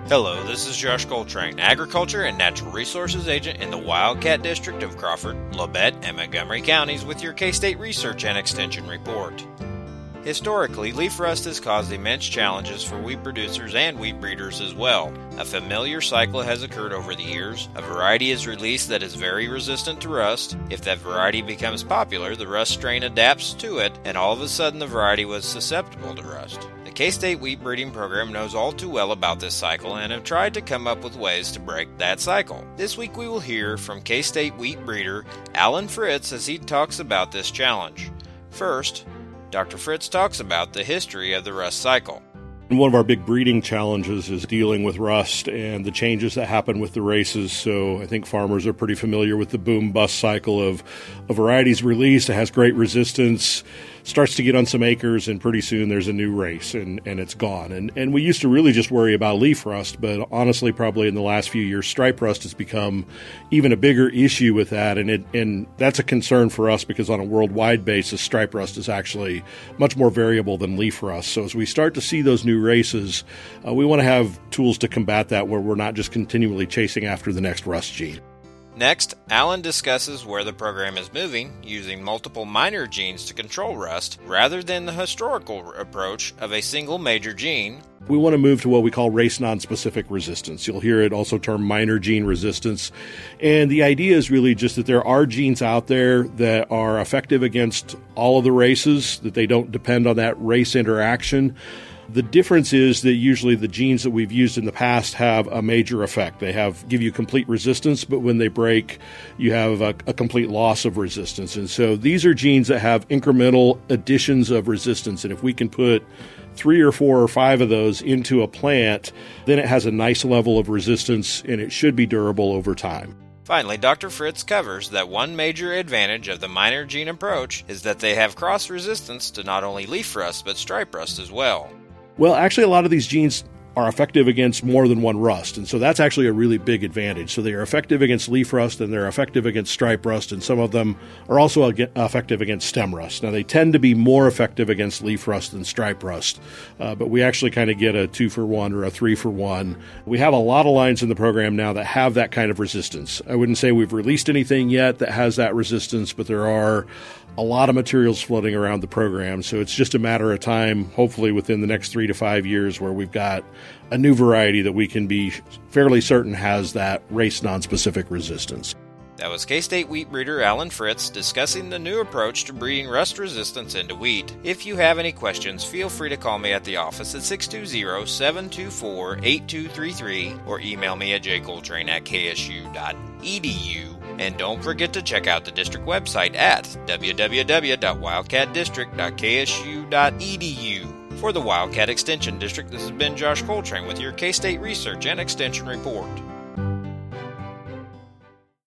Hello, this is Josh Coltrane, Agriculture and Natural Resources Agent in the Wildcat District of Crawford, Labette, and Montgomery Counties with your K-State Research and Extension Report. Historically, leaf rust has caused immense challenges for wheat producers and wheat breeders as well. A familiar cycle has occurred over the years. A variety is released that is very resistant to rust. If that variety becomes popular, the rust strain adapts to it, and all of a sudden the variety was susceptible to rust. The K-State Wheat Breeding Program knows all too well about this cycle and have tried to come up with ways to break that cycle. This week we will hear from K-State wheat breeder Alan Fritz as he talks about this challenge. First, Dr. Fritz talks about the history of the rust cycle. One of our big breeding challenges is dealing with rust and the changes that happen with the races. So I think farmers are pretty familiar with the boom-bust cycle of a variety's released, it has great resistance, starts to get on some acres, and pretty soon there's a new race, and it's gone. And we used to really just worry about leaf rust, but honestly, probably in the last few years, stripe rust has become even a bigger issue with that, and that's a concern for us because on a worldwide basis, stripe rust is actually much more variable than leaf rust. So as we start to see those new races, we want to have tools to combat that where we're not just continually chasing after the next rust gene. Next, Alan discusses where the program is moving, using multiple minor genes to control rust, rather than the historical approach of a single major gene. We want to move to what we call race nonspecific resistance. You'll hear it also termed minor gene resistance. And the idea is really just that there are genes out there that are effective against all of the races, that they don't depend on that race interaction. The difference is that usually the genes that we've used in the past have a major effect. They give you complete resistance, but when they break, you have a complete loss of resistance. And so these are genes that have incremental additions of resistance. And if we can put 3 or 4 or 5 of those into a plant, then it has a nice level of resistance and it should be durable over time. Finally, Dr. Fritz covers that one major advantage of the minor gene approach is that they have cross-resistance to not only leaf rust but stripe rust as well. Well, actually, a lot of these genes are effective against more than one rust, and so that's actually a really big advantage. So they are effective against leaf rust, and they're effective against stripe rust, and some of them are also effective against stem rust. Now, they tend to be more effective against leaf rust than stripe rust, but we actually kind of get a 2-for-1 or a 3-for-1. We have a lot of lines in the program now that have that kind of resistance. I wouldn't say we've released anything yet that has that resistance, but there are a lot of materials floating around the program, so it's just a matter of time, hopefully within the next 3 to 5 years, where we've got a new variety that we can be fairly certain has that race nonspecific resistance. That was K-State wheat breeder Alan Fritz discussing the new approach to breeding rust resistance into wheat. If you have any questions, feel free to call me at the office at 620-724-8233 or email me at jcoltrane@ksu.edu. And don't forget to check out the district website at www.wildcatdistrict.ksu.edu. For the Wildcat Extension District, this has been Josh Coltrane with your K-State Research and Extension Report.